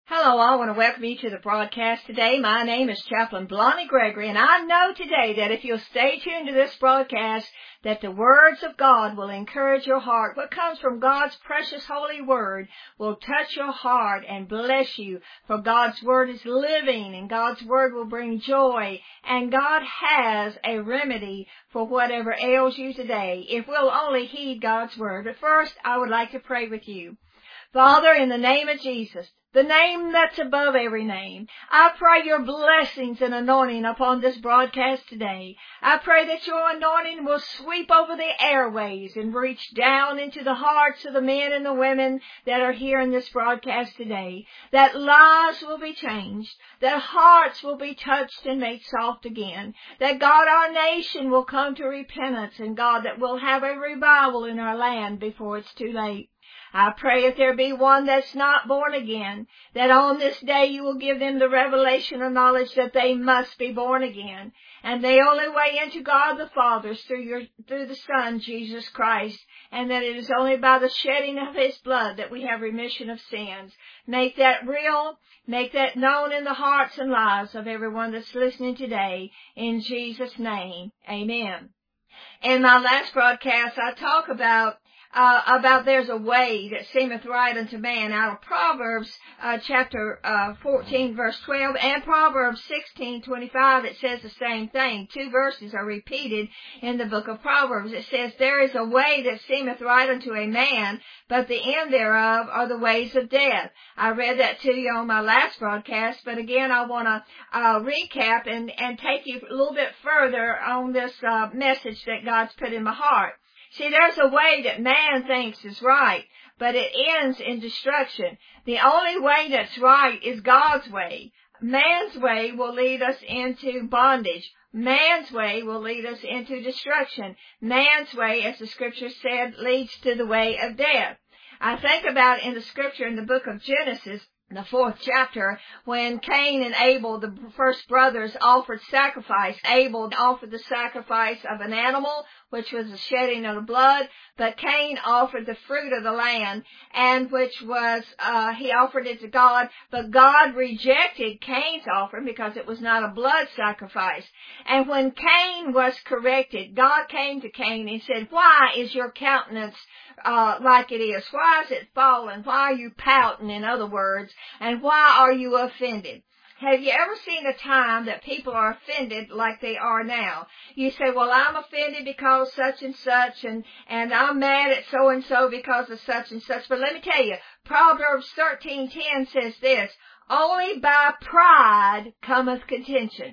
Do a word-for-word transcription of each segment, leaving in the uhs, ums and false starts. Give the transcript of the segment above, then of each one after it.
Hello, I want to welcome you to the broadcast today. My name is Chaplain Blondie Gregory, and I know today that if you'll stay tuned to this broadcast, that the words of God will encourage your heart. What comes from God's precious holy word will touch your heart and bless you, for God's word is living, and God's word will bring joy, and God has a remedy for whatever ails you today, if we'll only heed God's word. But first, I would like to pray with you. Father, in the name of Jesus, the name that's above every name, I pray your blessings and anointing upon this broadcast today. I pray that your anointing will sweep over the airways and reach down into the hearts of the men and the women that are hearing this broadcast today, that lives will be changed, that hearts will be touched and made soft again, that God, our nation will come to repentance, and God, that we'll have a revival in our land before it's too late. I pray if there be one that's not born again, that on this day you will give them the revelation of knowledge that they must be born again. And the only way into God the Father is through your, through the Son, Jesus Christ, and that it is only by the shedding of His blood that we have remission of sins. Make that real, make that known in the hearts and lives of everyone that's listening today. In Jesus' name, amen. In my last broadcast, I talk about Uh, about there's a way that seemeth right unto man out of Proverbs uh, chapter uh, fourteen verse twelve, and Proverbs sixteen twenty-five. It says the same thing. Two verses are repeated in the book of Proverbs. It says, there is a way that seemeth right unto a man, but the end thereof are the ways of death. I read that to you on my last broadcast, but again I want to uh, recap and, and take you a little bit further on this uh, message that God's put in my heart. See, there's a way that man thinks is right, but it ends in destruction. The only way that's right is God's way. Man's way will lead us into bondage. Man's way will lead us into destruction. Man's way, as the scripture said, leads to the way of death. I think about in the scripture in the book of Genesis, the fourth chapter, when Cain and Abel, the first brothers, offered sacrifice. Abel offered the sacrifice of an animal, which was the shedding of the blood, but Cain offered the fruit of the land, and which was, uh, he offered it to God, but God rejected Cain's offering because it was not a blood sacrifice. And when Cain was corrected, God came to Cain and said, why is your countenance uh, like it is? Why is it fallen? Why are you pouting, in other words? And why are you offended? Have you ever seen a time that people are offended like they are now? You say, well, I'm offended because such and such, and, and I'm mad at so-and-so because of such and such. But let me tell you, Proverbs thirteen ten says this, only by pride cometh contention.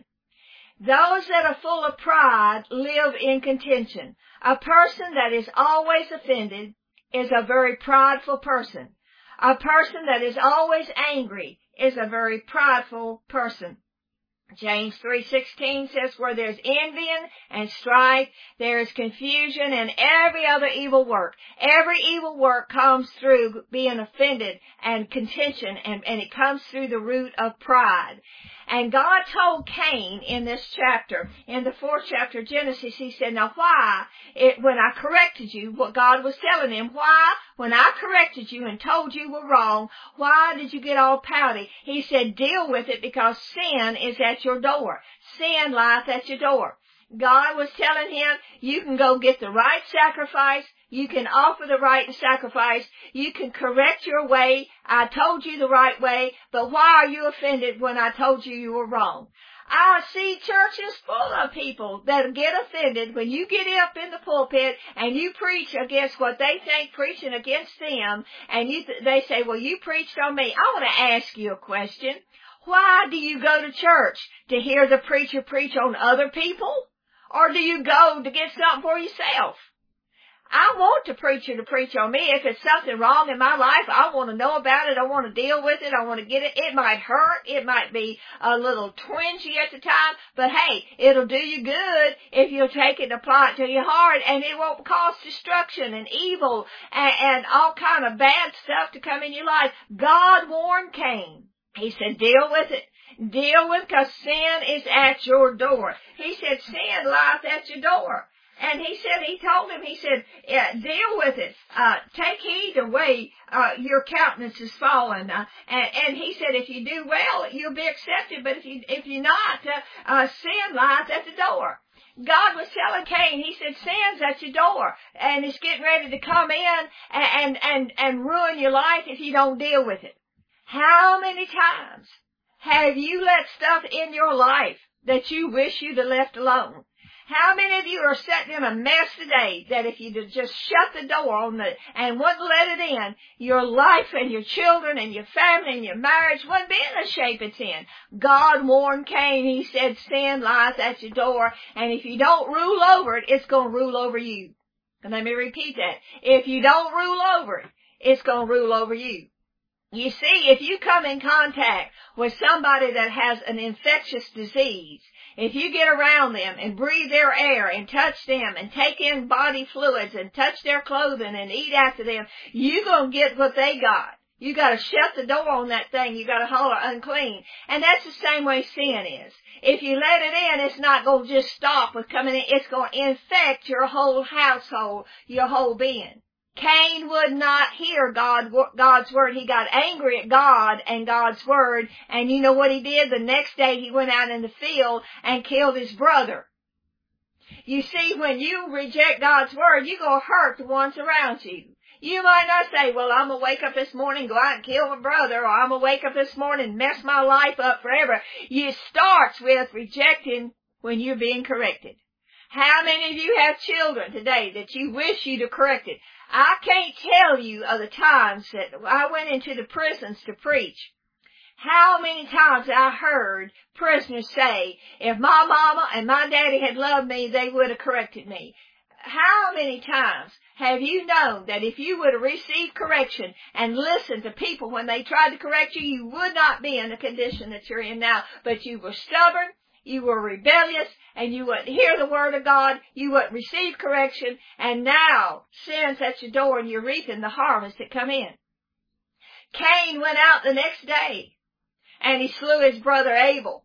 Those that are full of pride live in contention. A person that is always offended is a very prideful person. A person that is always angry is a very prideful person. James three sixteen says, where there's envying and strife, there is confusion and every other evil work. Every evil work comes through being offended and contention, and, and it comes through the root of pride. And God told Cain in this chapter, in the fourth chapter of Genesis, he said, now why, it, when I corrected you, what God was telling him, why, when I corrected you and told you were wrong, why did you get all pouty? He said, deal with it because sin is at your door. Sin lieth at your door. God was telling him, you can go get the right sacrifice. You can offer the right sacrifice. You can correct your way. I told you the right way, but why are you offended when I told you you were wrong? I see churches full of people that get offended when you get up in the pulpit and you preach against what they think preaching against them, and you th- they say, well, you preached on me. I want to ask you a question. Why do you go to church? To hear the preacher preach on other people? Or do you go to get something for yourself? I want the preacher to preach on me. If it's something wrong in my life, I want to know about it. I want to deal with it. I want to get it. It might hurt. It might be a little twingy at the time. But hey, it'll do you good if you'll take it and apply it to your heart. And it won't cause destruction and evil and, and all kind of bad stuff to come in your life. God warned Cain. He said, deal with it. Deal with it because sin is at your door. He said, sin lieth at your door. And he said, he told him, he said, yeah, deal with it. Uh, take heed the way, uh, your countenance is fallen. Uh, and, and he said, if you do well, you'll be accepted. But if you, if you're not, uh, uh, sin lies at the door. God was telling Cain, he said, sin's at your door. And it's getting ready to come in and, and, and ruin your life if you don't deal with it. How many times have you let stuff in your life that you wish you'd have left alone? How many of you are sitting in a mess today that if you just shut the door on the, and wouldn't let it in, your life and your children and your family and your marriage wouldn't be in the shape it's in? God warned Cain. He said, sin lies at your door, and if you don't rule over it, it's going to rule over you. And let me repeat that. If you don't rule over it, it's going to rule over you. You see, if you come in contact with somebody that has an infectious disease, if you get around them and breathe their air and touch them and take in body fluids and touch their clothing and eat after them, you're going to get what they got. You got to shut the door on that thing. You got to holler unclean. And that's the same way sin is. If you let it in, it's not going to just stop with coming in. It's going to infect your whole household, your whole being. Cain would not hear God, God's word. He got angry at God and God's word. And you know what he did? The next day he went out in the field and killed his brother. You see, when you reject God's word, you're going to hurt the ones around you. You might not say, well, I'm going to wake up this morning, go out and kill my brother, or I'm going to wake up this morning and mess my life up forever. It starts with rejecting when you're being corrected. How many of you have children today that you wish you'd have corrected? I can't tell you of the times that I went into the prisons to preach. How many times I heard prisoners say, if my mama and my daddy had loved me, they would have corrected me. How many times have you known that if you would have received correction and listened to people when they tried to correct you, you would not be in the condition that you're in now, but you were stubborn, you were rebellious, and you wouldn't hear the word of God, you wouldn't receive correction, and now sin's at your door and you're reaping the harvest that come in. Cain went out the next day, and he slew his brother Abel.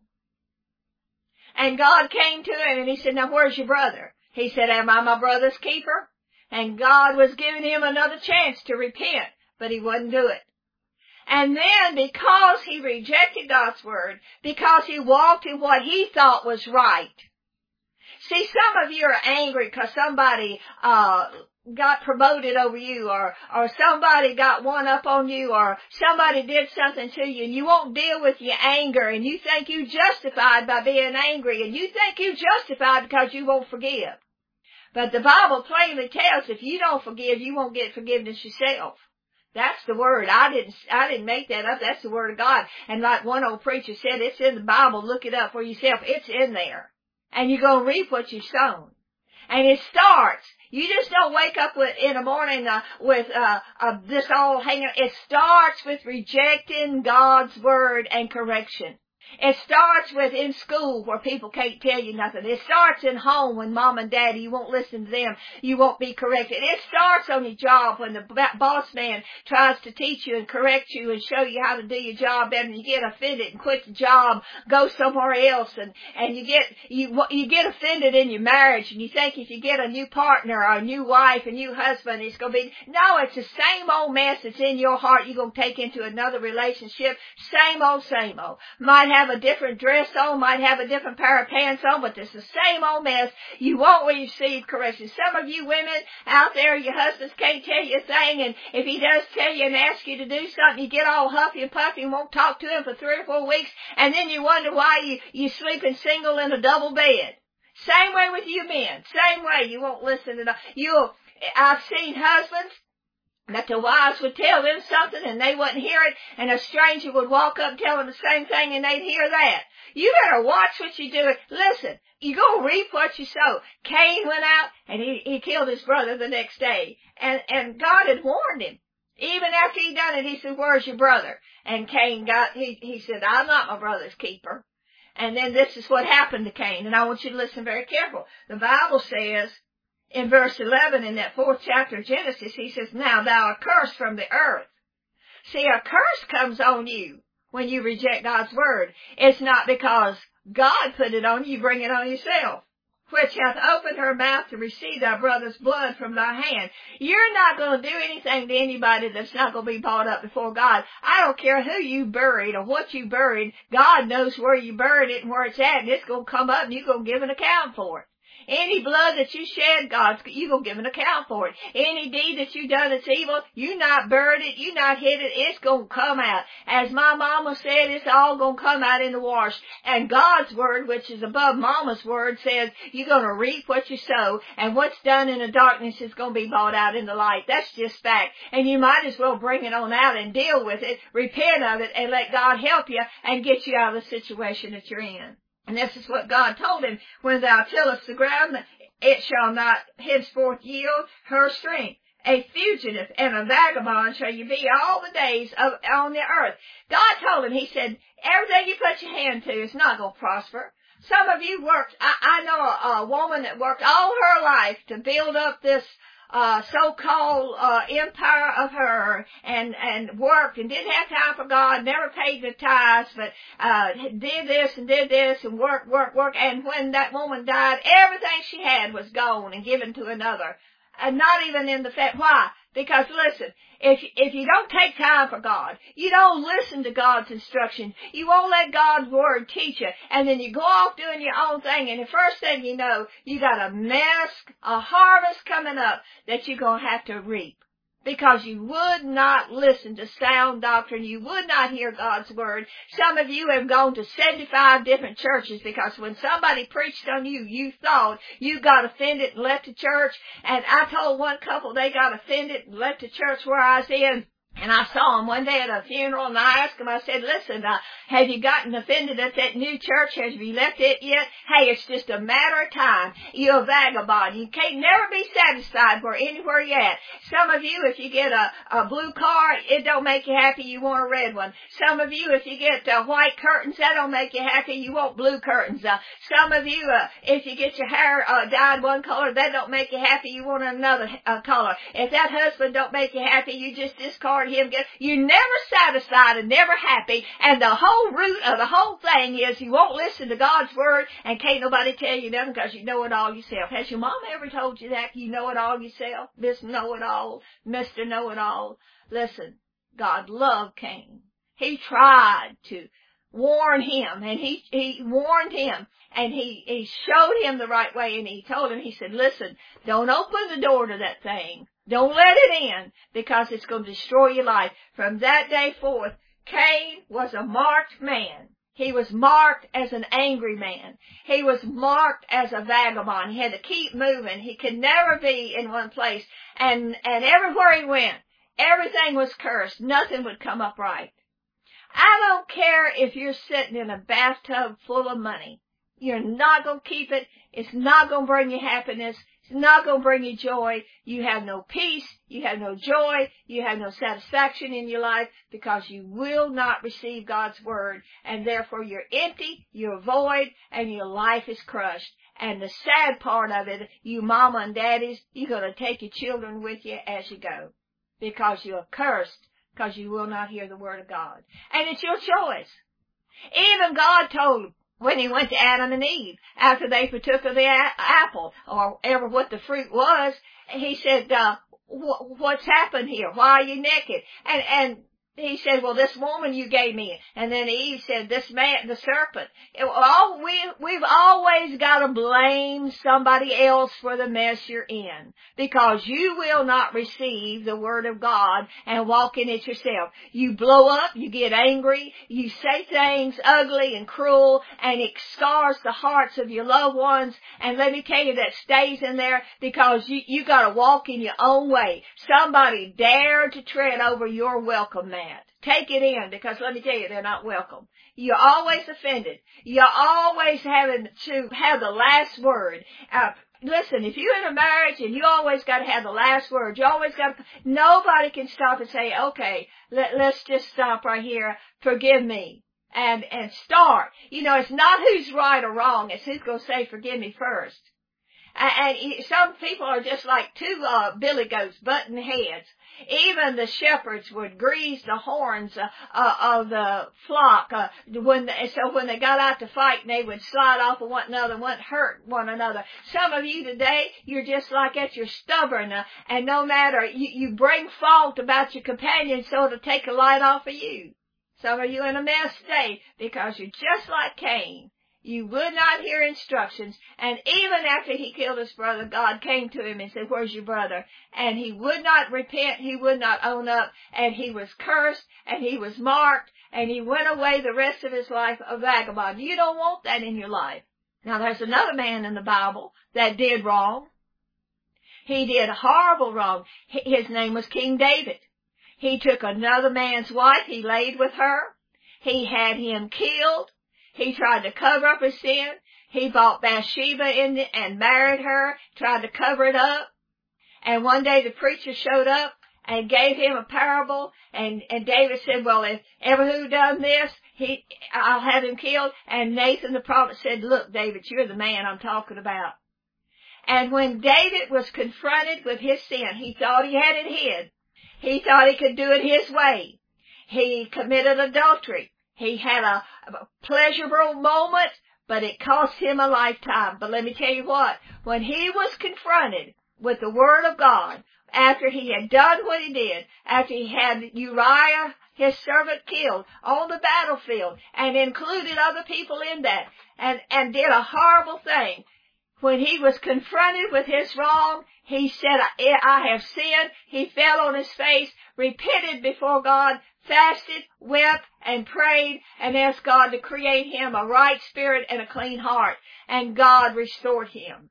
And God came to him and he said, now where's your brother? He said, am I my brother's keeper? And God was giving him another chance to repent, but he wouldn't do it. And then because he rejected God's word, because he walked in what he thought was right. See, some of you are angry because somebody uh got promoted over you, or or somebody got one up on you, or somebody did something to you, and you won't deal with your anger, and you think you justified by being angry, and you think you justified because you won't forgive. But the Bible plainly tells if you don't forgive, you won't get forgiveness yourself. That's the word. I didn't, I didn't make that up. That's the word of God. And like one old preacher said, it's in the Bible. Look it up for yourself. It's in there. And you're going to reap what you've sown. And it starts. You just don't wake up with, in the morning uh, with uh, uh, this all hanging. It starts with rejecting God's word and correction. It starts with in school where people can't tell you nothing. It starts in home when mom and daddy, you won't listen to them. You won't be corrected. It starts on your job when the boss man tries to teach you and correct you and show you how to do your job better, and you get offended and quit the job, go somewhere else, and, and you get, you, you get offended in your marriage, and you think if you get a new partner or a new wife, a new husband, it's going to be, no, it's the same old mess that's in your heart you're going to take into another relationship. Same old, same old. Might have a different dress on, might have a different pair of pants on, but it's the same old mess. You won't receive correction. Some of you women out there, your husbands can't tell you a thing, and if he does tell you and ask you to do something, you get all huffy and puffy and won't talk to him for three or four weeks, and then you wonder why you, you sleeping single in a double bed. Same way with you men. Same way. You won't listen to the, you, I've seen husbands that the wives would tell them something and they wouldn't hear it, and a stranger would walk up and tell them the same thing and they'd hear that. You better watch what you do. Listen, you go reap what you sow. Cain went out and he, he killed his brother the next day, and, and God had warned him. Even after he done it, he said, where's your brother? And Cain got, he, he said, I'm not my brother's keeper. And then this is what happened to Cain, and I want you to listen very careful. The Bible says, in verse eleven, in that fourth chapter of Genesis, he says, now thou art cursed from the earth. See, a curse comes on you when you reject God's word. It's not because God put it on you, you bring it on yourself. which hath opened her mouth to receive thy brother's blood from thy hand. You're not going to do anything to anybody that's not going to be brought up before God. I don't care who you buried or what you buried. God knows where you buried it and where it's at, and it's going to come up and you're going to give an account for it. Any blood that you shed, God's, you going to give an account for it. Any deed that you done that's evil, you not buried it, you not hid it, it's going to come out. As my mama said, it's all going to come out in the wash. And God's word, which is above mama's word, says you're going to reap what you sow, and what's done in the darkness is going to be brought out in the light. That's just fact. And you might as well bring it on out and deal with it, repent of it, and let God help you and get you out of the situation that you're in. And this is what God told him, when thou tillest the ground, it shall not henceforth yield her strength. A fugitive and a vagabond shall you be all the days of on the earth. God told him, he said, everything you put your hand to is not going to prosper. Some of you worked, I, I know a, a woman that worked all her life to build up this Uh, so-called, uh, empire of her and, and worked and didn't have time for God, never paid the tithes, but, uh, did this and did this and worked, worked, worked. And when that woman died, everything she had was gone and given to another. And not even in the fact, why? Because listen, if, if you don't take time for God, you don't listen to God's instruction, you won't let God's word teach you, and then you go off doing your own thing, and the first thing you know, you got a mess, a harvest coming up that you're going to have to reap. Because you would not listen to sound doctrine. You would not hear God's word. Some of you have gone to seventy-five different churches because when somebody preached on you, you thought you got offended and left the church. And I told one couple they got offended and left the church where I was in. And I saw him one day at a funeral, and I asked him, I said, listen, uh, have you gotten offended at that new church? Have you left it yet? Hey, it's just a matter of time. You're a vagabond. You can't never be satisfied for anywhere you're at. Some of you, if you get a, a blue car, it don't make you happy. You want a red one. Some of you, if you get uh, white curtains, that don't make you happy. You want blue curtains. Uh, some of you, uh, if you get your hair uh, dyed one color, that don't make you happy. You want another uh, color. If that husband don't make you happy, you just discard him. Get, you're never satisfied and never happy, and the whole root of the whole thing is you won't listen to God's word, and can't nobody tell you nothing because you know it all yourself. Has your mom ever told you that? You know it all yourself? Miss Know-it-all, Mister Know-it-all. Listen, God loved Cain. He tried to warn him, and he, he warned him, and he, he showed him the right way, and he told him, he said, listen, don't open the door to that thing. Don't let it in, because it's going to destroy your life. From that day forth, Cain was a marked man. He was marked as an angry man. He was marked as a vagabond. He had to keep moving. He could never be in one place. And, and everywhere he went, everything was cursed. Nothing would come up right. I don't care if you're sitting in a bathtub full of money. You're not going to keep it. It's not going to bring you happiness. It's not going to bring you joy. You have no peace. You have no joy. You have no satisfaction in your life because you will not receive God's word. And therefore you're empty, you're void, and your life is crushed. And the sad part of it, you mama and daddies, you're going to take your children with you as you go because you're cursed because you will not hear the word of God. And it's your choice. Even God told when he went to Adam and Eve, after they partook of the a- apple, or ever what the fruit was, he said, uh, wh- what's happened here? Why are you naked? And, and he said, well, this woman you gave me. And then Eve said, this man, the serpent. It, all, we, we've always got to blame somebody else for the mess you're in. Because you will not receive the word of God and walk in it yourself. You blow up, you get angry, you say things ugly and cruel, and it scars the hearts of your loved ones. And let me tell you, that stays in there because you, you got to walk in your own way. Somebody dared to tread over your welcome mat. Take it in, because let me tell you, they're not welcome. You're always offended. You're always having to have the last word. Uh, listen, if you're in a marriage and you always got to have the last word, you always got to, nobody can stop and say, okay, let, let's just stop right here. Forgive me. And, and start. You know, it's not who's right or wrong. It's who's going to say forgive me first. And, and some people are just like two uh, billy goats butting heads. Even the shepherds would grease the horns uh, uh, of the flock. Uh, when they, so when they got out to fight, they would slide off of one another and wouldn't hurt one another. Some of you today, you're just like that. You're stubborn, uh, and no matter, you, you bring fault about your companion so to take a light off of you. Some of you in a mess today because you're just like Cain. You would not hear instructions. And even after he killed his brother, God came to him and said, where's your brother? And he would not repent. He would not own up. And he was cursed and he was marked and he went away the rest of his life a vagabond. You don't want that in your life. Now there's another man in the Bible that did wrong. He did horrible wrong. His name was King David. He took another man's wife. He laid with her. He had him killed. He tried to cover up his sin. He brought Bathsheba in and married her, tried to cover it up. And one day the preacher showed up and gave him a parable. And, and David said, well, if ever who done this, he, I'll have him killed. And Nathan the prophet said, look, David, you're the man I'm talking about. And when David was confronted with his sin, he thought he had it hid. He thought he could do it his way. He committed adultery. He had a, a pleasurable moment, but it cost him a lifetime. But let me tell you what, when he was confronted with the Word of God, after he had done what he did, after he had Uriah, his servant, killed on the battlefield, and included other people in that, and, and did a horrible thing, when he was confronted with his wrong, he said, I, I have sinned. He fell on his face, repented before God, fasted, wept, and prayed, and asked God to create him a right spirit and a clean heart. And God restored him.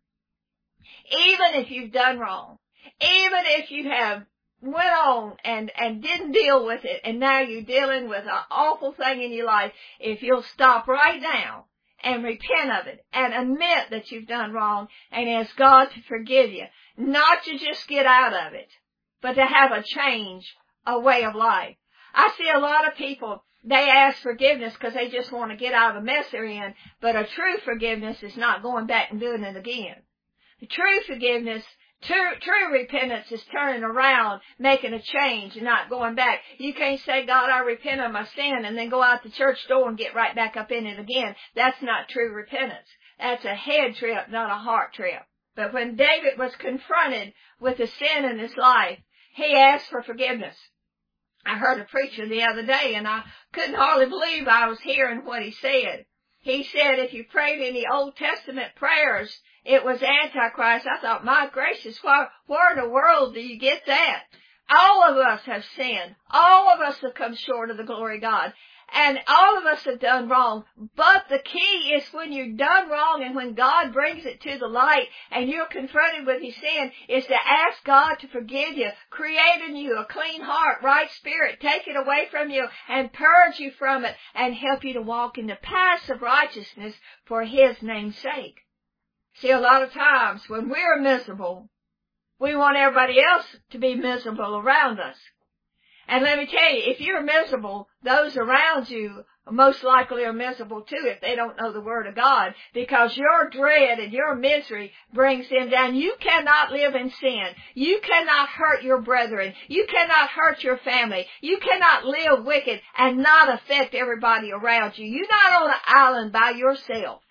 Even if you've done wrong, even if you have went on and, and didn't deal with it, and now you're dealing with an awful thing in your life, if you'll stop right now and repent of it and admit that you've done wrong and ask God to forgive you, not to just get out of it, but to have a change, a way of life. I see a lot of people, they ask forgiveness because they just want to get out of the mess they're in, but a true forgiveness is not going back and doing it again. The true forgiveness, true, true repentance is turning around, making a change and not going back. You can't say, God, I repent of my sin, and then go out the church door and get right back up in it again. That's not true repentance. That's a head trip, not a heart trip. But when David was confronted with the sin in his life, he asked for forgiveness. I heard a preacher the other day, and I couldn't hardly believe I was hearing what he said. He said if you prayed in the Old Testament prayers, it was Antichrist. I thought, my gracious, where, where in the world do you get that? All of us have sinned. All of us have come short of the glory of God. And all of us have done wrong. But the key is when you're done wrong and when God brings it to the light and you're confronted with your sin, is to ask God to forgive you, create in you a clean heart, right spirit, take it away from you and purge you from it and help you to walk in the paths of righteousness for His name's sake. See, a lot of times when we're miserable, we want everybody else to be miserable around us. And let me tell you, if you're miserable, those around you most likely are miserable too if they don't know the Word of God, because your dread and your misery brings them down. You cannot live in sin. You cannot hurt your brethren. You cannot hurt your family. You cannot live wicked and not affect everybody around you. You're not on an island by yourself.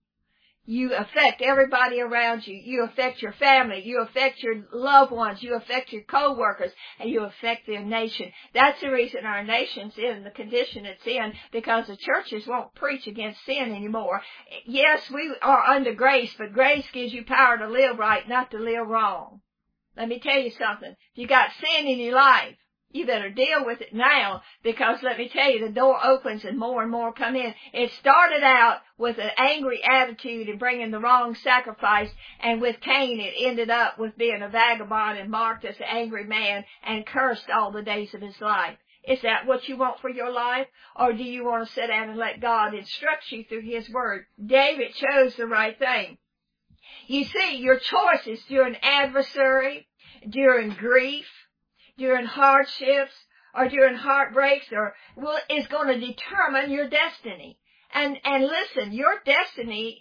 You affect everybody around you. You affect your family. You affect your loved ones. You affect your co-workers. And you affect the nation. That's the reason our nation's in the condition it's in, because the churches won't preach against sin anymore. Yes, we are under grace, but grace gives you power to live right, not to live wrong. Let me tell you something. If you got sin in your life, you better deal with it now, because let me tell you, the door opens and more and more come in. It started out with an angry attitude and bringing the wrong sacrifice, and with Cain it ended up with being a vagabond and marked as an angry man and cursed all the days of his life. Is that what you want for your life? Or do you want to sit down and let God instruct you through His Word? David chose the right thing. You see, your choices during adversary, during grief, during hardships, or during heartbreaks, or will, is going to determine your destiny. And, and listen, your destiny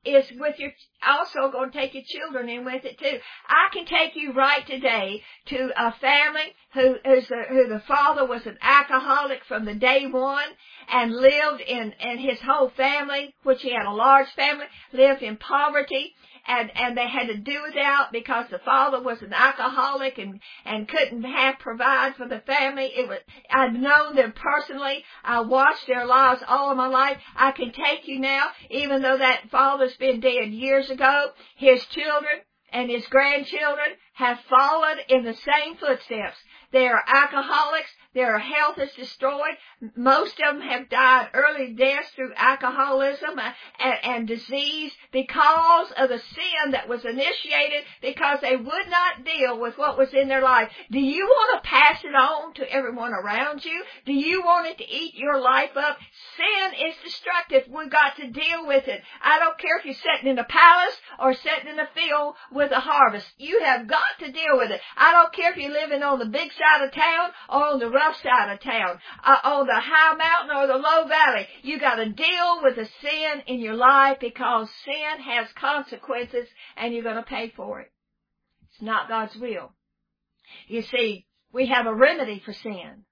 is with your, also going to take your children in with it too. I can take you right today to a family who, who's a, who the father was an alcoholic from the day one and lived in, and his whole family, which he had a large family, lived in poverty. And, and they had to do without because the father was an alcoholic and, and couldn't have provide for the family. It was, I've known them personally. I watched their lives all of my life. I can take you now, even though that father's been dead years ago, his children and his grandchildren have followed in the same footsteps. They are alcoholics. Their health is destroyed. Most of them have died early deaths through alcoholism and, and disease because of the sin that was initiated because they would not deal with what was in their life. Do you want to pass it on to everyone around you? Do you want it to eat your life up? Sin is destructive. We've got to deal with it. I don't care if you're sitting in a palace or sitting in a field with a harvest. You have got to deal with it. I don't care if you're living on the big side of town or on the rough side of town, uh, on the high mountain or the low valley. You got to deal with the sin in your life because sin has consequences and you're going to pay for it. It's not God's will. You see, we have a remedy for sin.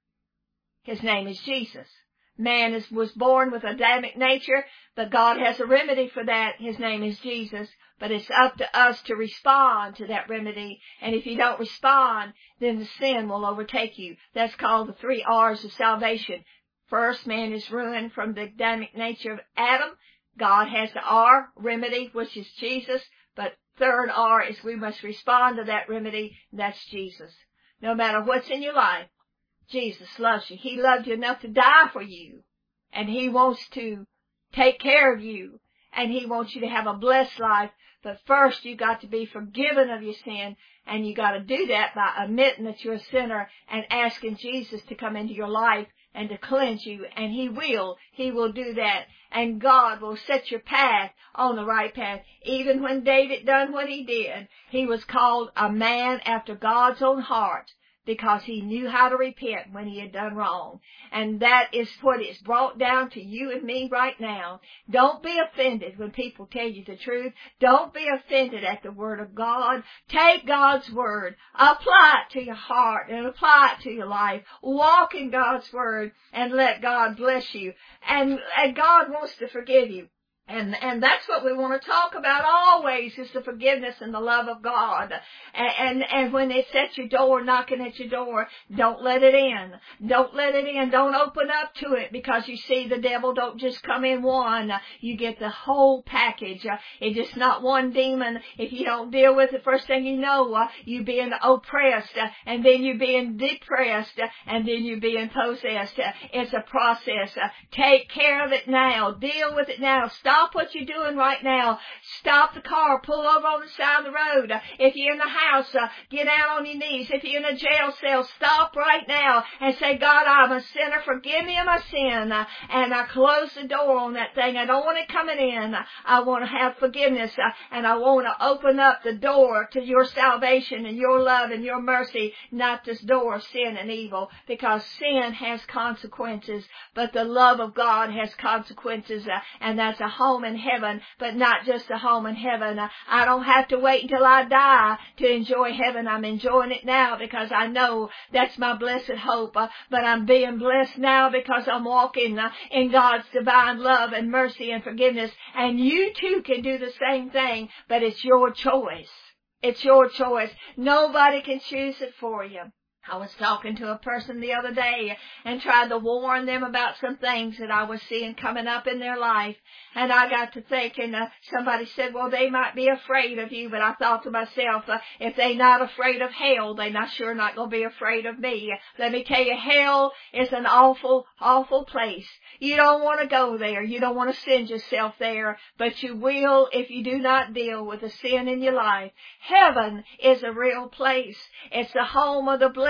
His name is Jesus. Man is, was born with Adamic nature, but God has a remedy for that. His name is Jesus. But it's up to us to respond to that remedy. And if you don't respond, then the sin will overtake you. That's called the three R's of salvation. First, man is ruined from the Adamic nature of Adam. God has the R, remedy, which is Jesus. But third R is we must respond to that remedy. That's Jesus. No matter what's in your life, Jesus loves you. He loved you enough to die for you. And He wants to take care of you. And He wants you to have a blessed life. But first you got to be forgiven of your sin. And you got to do that by admitting that you're a sinner and asking Jesus to come into your life and to cleanse you. And He will. He will do that. And God will set your path on the right path. Even when David done what he did, he was called a man after God's own heart, because he knew how to repent when he had done wrong. And that is what is brought down to you and me right now. Don't be offended when people tell you the truth. Don't be offended at the Word of God. Take God's Word, apply it to your heart and apply it to your life. Walk in God's Word and let God bless you. And, and God wants to forgive you. And, and that's what we want to talk about always, is the forgiveness and the love of God. And, and, and when it's at your door, knocking at your door, don't let it in. Don't let it in. Don't open up to it, because you see, the devil don't just come in one. You get the whole package. It's just not one demon. If you don't deal with it, first thing you know, you being oppressed, and then you being depressed, and then you being possessed. It's a process. Take care of it now. Deal with it now. Stop Stop what you're doing right now. Stop the car. Pull over on the side of the road. If you're in the house, uh, get out on your knees. If you're in a jail cell, stop right now and say, God, I'm a sinner. Forgive me of my sin. Uh, and I close the door on that thing. I don't want it coming in. I want to have forgiveness. Uh, and I want to open up the door to your salvation and your love and your mercy, not this door of sin and evil, because sin has consequences, but the love of God has consequences, uh, and that's a home in heaven, but not just a home in heaven. I don't have to wait until I die to enjoy heaven. I'm enjoying it now because I know that's my blessed hope. Uh, but I'm being blessed now because I'm walking uh, in God's divine love and mercy and forgiveness. And you too can do the same thing, but it's your choice. It's your choice. Nobody can choose it for you. I was talking to a person the other day and tried to warn them about some things that I was seeing coming up in their life. And I got to thinking, uh, somebody said, well, they might be afraid of you. But I thought to myself, uh, if they're not afraid of hell, they're not sure not going to be afraid of me. Let me tell you, hell is an awful, awful place. You don't want to go there. You don't want to send yourself there. But you will if you do not deal with the sin in your life. Heaven is a real place. It's the home of the blessed.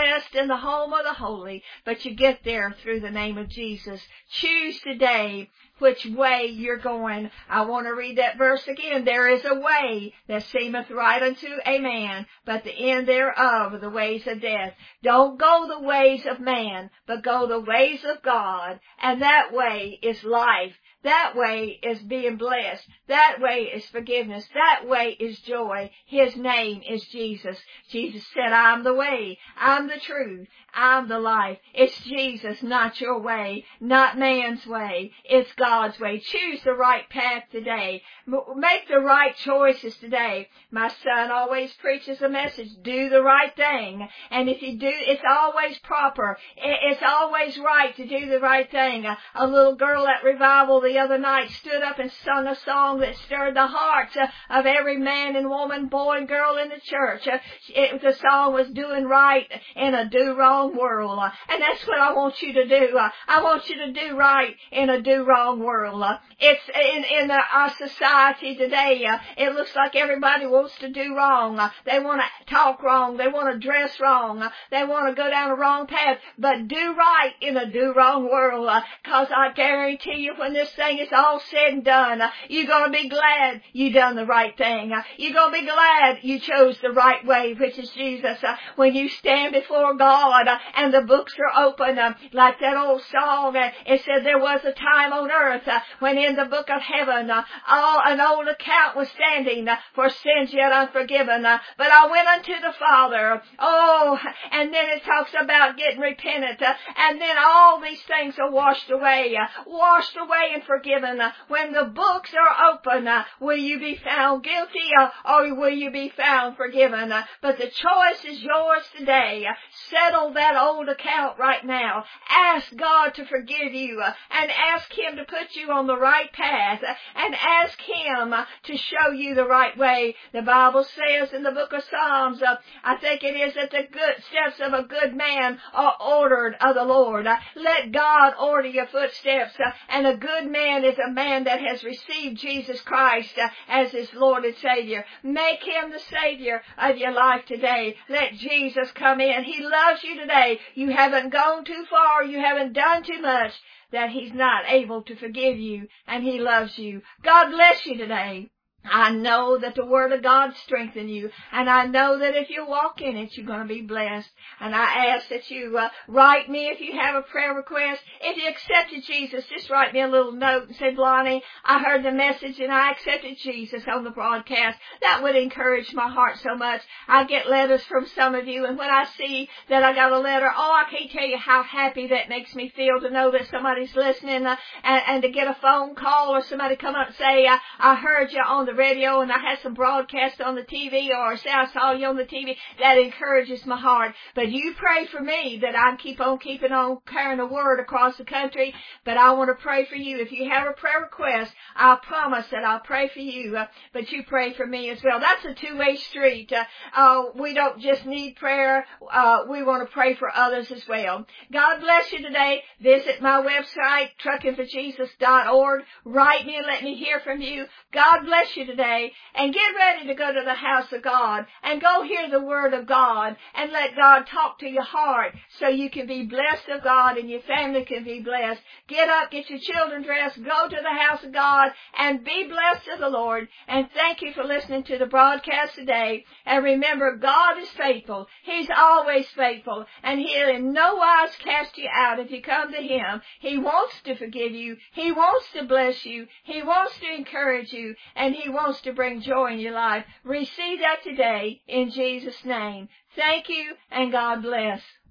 blessed in the home of the holy, but you get there through the name of Jesus. Choose today which way you're going. I want to read that verse again. There is a way that seemeth right unto a man, but the end thereof are the ways of death. Don't go the ways of man, but go the ways of God, and that way is life. That way is being blessed. That way is forgiveness. That way is joy. His name is Jesus. Jesus said, I'm the way. I'm the truth. I'm the life. It's Jesus, not your way, not man's way. It's God's way. Choose the right path today. Make the right choices today. My son always preaches a message, do the right thing. And if you do, it's always proper. It's always right to do the right thing. A, a little girl at revival the other night stood up and sung a song that stirred the hearts uh, of every man and woman, boy and girl in the church. Uh, it, the song was doing right in a do-wrong world. Uh, and that's what I want you to do. Uh, I want you to do right in a do-wrong world. Uh, it's in, in the, our society today, uh, it looks like everybody wants to do wrong. Uh, they want to talk wrong. They want to dress wrong. Uh, they want to go down a wrong path. But do right in a do-wrong world. Uh, Cause I guarantee you when this thing is all said and done, uh, you're going to be glad you done the right thing. Uh, you're going to be glad you chose the right way, which is Jesus. Uh, when you stand before God uh, and the books are open, uh, like that old song, uh, it said there was a time on earth uh, when in the book of heaven uh, all an old account was standing uh, for sins yet unforgiven. Uh, but I went unto the Father. Oh, and then it talks about getting repentant. Uh, and then all these things are washed away, uh, washed away and forgiven. Uh, when the books are open, uh, will you be found guilty uh, or will you be found forgiven? Uh, but the choice is yours today. Uh, settle that old account right now. Ask God to forgive you uh, and ask Him to put you on the right path uh, and ask Him uh, to show you the right way. The Bible says in the book of Psalms, uh, I think it is that the good steps of a good man are ordered of the Lord. Uh, let God order your footsteps, uh, and a good man is a man that has received Jesus Christ uh, as his Lord and Savior. Make Him the Savior of your life today. Let Jesus come in. He loves you today. You haven't gone too far. You haven't done too much that He's not able to forgive you, and He loves you. God bless you today. I know that the Word of God strengthens you, and I know that if you walk in it, you're going to be blessed. And I ask that you uh, write me if you have a prayer request. If you accepted Jesus, just write me a little note and say, Blondie, I heard the message and I accepted Jesus on the broadcast. That would encourage my heart so much. I get letters from some of you, and when I see that I got a letter, oh, I can't tell you how happy that makes me feel to know that somebody's listening, uh, and, and to get a phone call or somebody come up and say, uh, I heard you on the radio and I had some broadcast on the T V, or say I saw you on the T V. That encourages my heart. But you pray for me that I keep on keeping on carrying the word across the country. But I want to pray for you. If you have a prayer request, I promise that I'll pray for you, uh, but you pray for me as well. That's a two-way street. Uh, uh, we don't just need prayer. Uh, we want to pray for others as well. God bless you today. Visit my website, trucking for jesus dot org. Write me and let me hear from you. God bless you today, and get ready to go to the house of God and go hear the Word of God and let God talk to your heart so you can be blessed of God and your family can be blessed. Get up, get your children dressed, go to the house of God and be blessed of the Lord. And thank you for listening to the broadcast today. And remember, God is faithful. He's always faithful, and He'll in no wise cast you out if you come to Him. He wants to forgive you. He wants to bless you. He wants to encourage you, and He wants to bring joy in your life. Receive that today in Jesus' name. Thank you, and God bless.